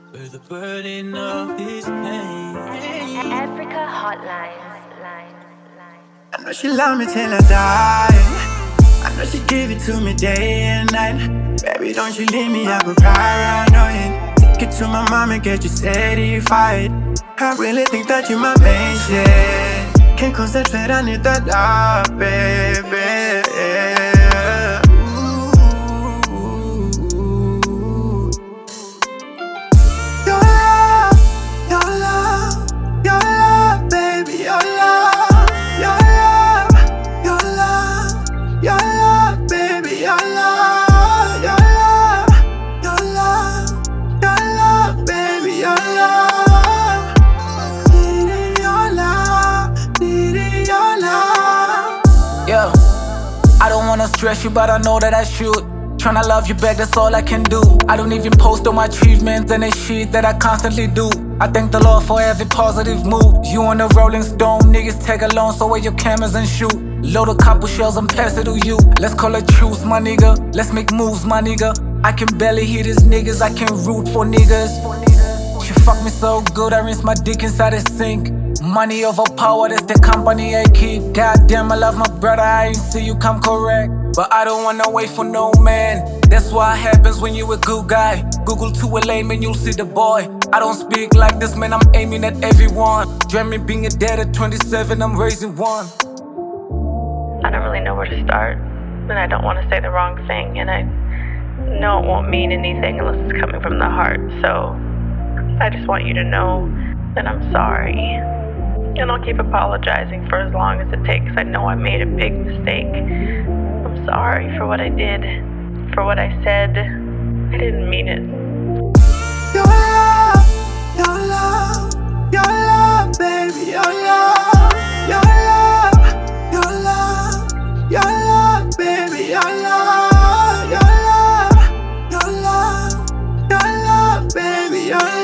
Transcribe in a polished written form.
Where the burden of this pain. Africa Hotlines. I know she love me till I die. I know she give it to me day and night. Baby, don't you leave me, I go paranoid. Take it to my mom and get you certified. I really think that you my main shit. Can't concentrate, I need that love, baby. Your love, your love, your love, baby, your love, your love, your love, your love, baby, your love, your love, your love, your love, baby, your love. Needing your love, needing your love. Yeah, I don't wanna stress you, but I know that I should. Tryna love you back, that's all I can do. I don't even post on my achievements and the shit that I constantly do. I thank the Lord for every positive move. You on the Rolling Stone, niggas tag along, so wear your cameras and shoot. Load a couple shells and pass it to you. Let's call it truce, my nigga. Let's make moves, my nigga. I can barely hear these niggas, I can root for niggas. She fuck me so good, I rinse my dick inside a sink. Money over power, that's the company I keep. Goddamn, I love my brother, I ain't see you come correct. But I don't wanna wait for no man. That's what happens when you a good guy. Google to a lame and you'll see the boy. I don't speak like this, man, I'm aiming at everyone. Dreaming being a dad at 27, I'm raising one. I don't really know where to start, and I don't want to say the wrong thing, and I know it won't mean anything unless it's coming from the heart, so I just want you to know that I'm sorry. And I'll keep apologizing for as long as it takes. I know I made a big mistake. I'm sorry for what I did, for what I said. I didn't mean it. Your love, your love, your love, baby, your love, your love, your love, your love, baby, your love, your love, your love, your love, baby, your love.